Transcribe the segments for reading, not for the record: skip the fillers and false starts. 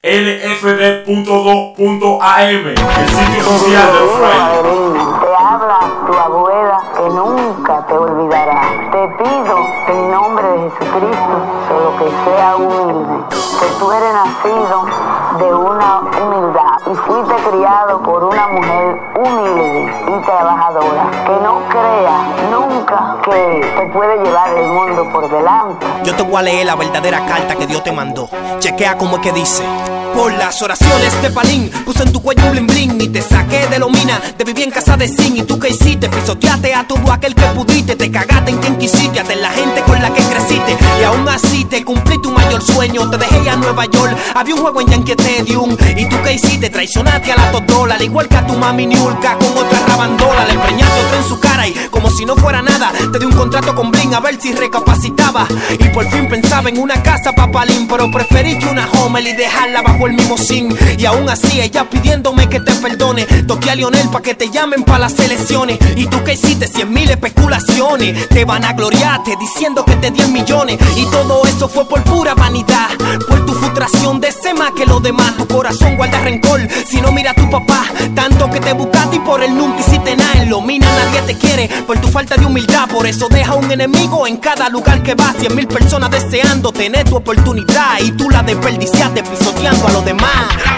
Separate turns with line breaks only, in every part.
LFD.2.am, el sitio oficial del Friday.
Te habla tu abuela que nunca te olvidará. Te pido en nombre de Jesucristo solo que sea humilde, que tú eres nacido de una humildad y fuiste criado por una mujer humilde y trabajadora, que no crea nunca que te puede llevar el mundo por delante.
Yo te voy a leer la verdadera carta que Dios te mandó. Chequea como es que dice. Por las oraciones de Palín puse en tu cuello un bling bling y te saqué de Lomina. Te viví en casa de Zinc y tú qué hiciste, pisoteaste a todo aquel que pudiste. Te cagaste en quien quisiste, hasta en la gente con la que creciste. Y aún así te cumplí tu mayor sueño. Te dejé a Nueva York, había un juego en Yankee Stadium. Y tú qué hiciste, traicionaste a la Totola, al igual que a tu mami Niulka con otra rabandola. Le empreñaste otra en su cara y como si no fuera nada te di un contrato con Blin a ver si recapacitaba. Y por fin pensaba en una casa pa' Palín, pero preferí que una Homer y dejarla bajo el mismo zinc. Y aún así ella pidiéndome que te perdone. Toqué a Lionel pa' que te llamen pa' las elecciones. Y tú que hiciste 100,000 especulaciones. Te van a gloriarte diciendo que te 10 millones. Y todo eso fue por pura vanidad, por tu frustración de ser más que los demás. Tu corazón guarda rencor si no mira a tu papá, tanto que te buscaste y por él nunca hiciste nada. En Lomina nadie te quiere por tu falta de humildad. Por eso deja un enemigo en cada lugar que vas. 100,000 personas deseando tener tu oportunidad y tú la desperdiciaste pisoteando a los demás.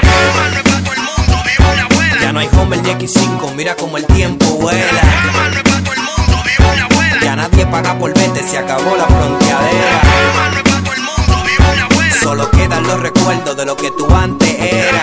Ya no hay Homer ni X5, mira como el tiempo vuela. Ya nadie paga por verte, se acabó la fronteadera. Solo quedan los recuerdos de lo que tú antes eras.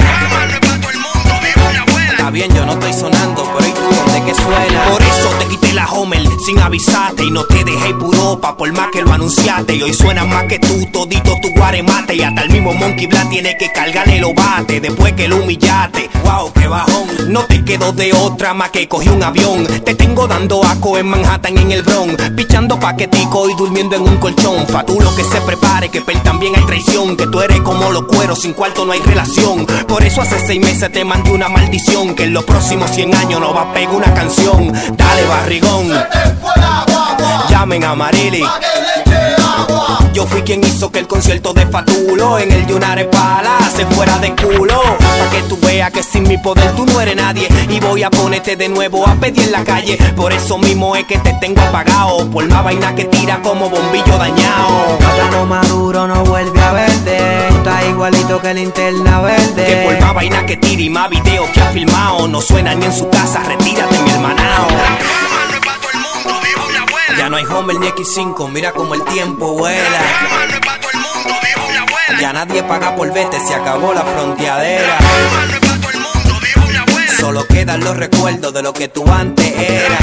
Está bien, yo no estoy sonando, pero ¿y tú dónde que suena? Por eso te quité la Homer sin avisarte y no te dejé por Europa por más que lo anunciaste. Y hoy suena más que tú, todito tu guaremate. Y hasta el mismo Monkey Black tiene que cargarle los bates después que lo humillaste. Wow, qué bajón. No te quedó de otra más que cogí un avión. Te tengo dando aco en Manhattan en el Bronx, pichando paquetico y durmiendo en un colchón. Fatulo que se prepare, que per también hay traición. Que tú eres como los cueros, sin cuarto no hay relación. Por eso hace 6 meses te mandé una maldición, que en los próximos 100 años no va a pegar una canción. Dale barrigón, llamen a Marili. Yo fui quien hizo que el concierto de Fatulo en el United Palace se fuera de culo. Pa' que tú veas que sin mi poder tú no eres nadie. Y voy a ponerte de nuevo a pedir en la calle. Por eso mismo es que te tengo apagado, por más vaina que tira como bombillo dañado.
Plátano maduro no vuelve a verde, está igualito que linterna verde.
Que por más vaina que tira y más videos que ha filmado, no suena ni en su casa, retírate mi hermanao. Ya no hay Homer ni X5, mira como el tiempo vuela. Ya nadie paga por verte, se acabó la fronteadera. Solo quedan los recuerdos de lo que tú antes eras.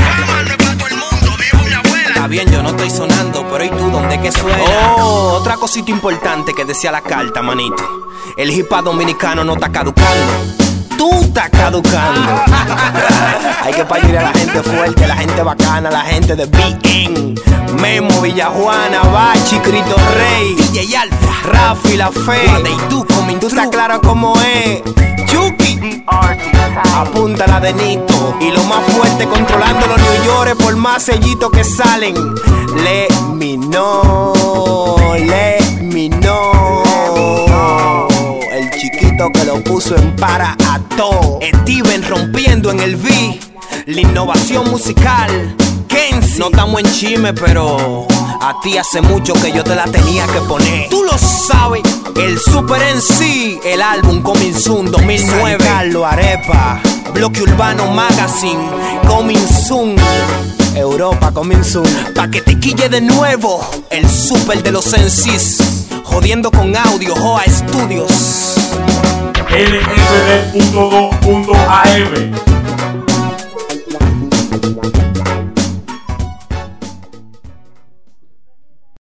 Está bien, yo no estoy sonando, pero ¿y tú dónde que suena? Oh, otra cosita importante que decía la carta, manito. El hip hop dominicano no está caducando, tú estás caducando. Hay que partir a la gente fuerte, la gente bacana, la gente de BN, Memo, Villajuana, Bachi, Crito Rey, DJ Alfa, Rafi, La Fe, tú estás claro como es. Chucky, apunta la de Nito. Y lo más fuerte, controlando los New York por más sellitos que salen. Let me know, let me know. El chiquito que lo puso en para a todo. Steven rompiendo en el beat. La innovación musical. Kenzie. No estamos en chisme, pero a ti hace mucho que yo te la tenía que poner. Tú lo sabes. El Super MC, el álbum Coming Soon 2009. San Carlos Arepa, Bloque Urbano Magazine, Coming Soon. Europa Coming Soon. Pa' que te quille de nuevo el super de los MCs. Jodiendo con audio, Joa Studios.
LFD.2.am